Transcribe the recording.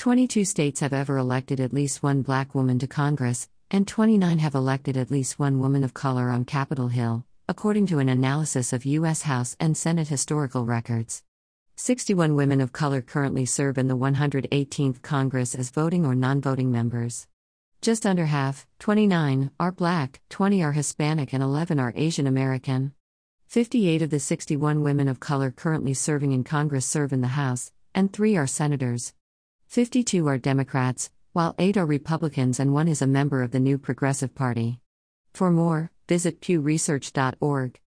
22 states have ever elected at least one black woman to Congress, and 29 have elected at least one woman of color on Capitol Hill, according to an analysis of U.S. House and Senate historical records. 61 women of color currently serve in the 118th Congress as voting or non-voting members. Just under half, 29, are black, 20 are Hispanic and 11 are Asian American. 58 of the 61 women of color currently serving in Congress serve in the House, and 3 are senators. 52 are Democrats, while 8 are Republicans and 1 is a member of the New Progressive Party. For more, visit pewresearch.org.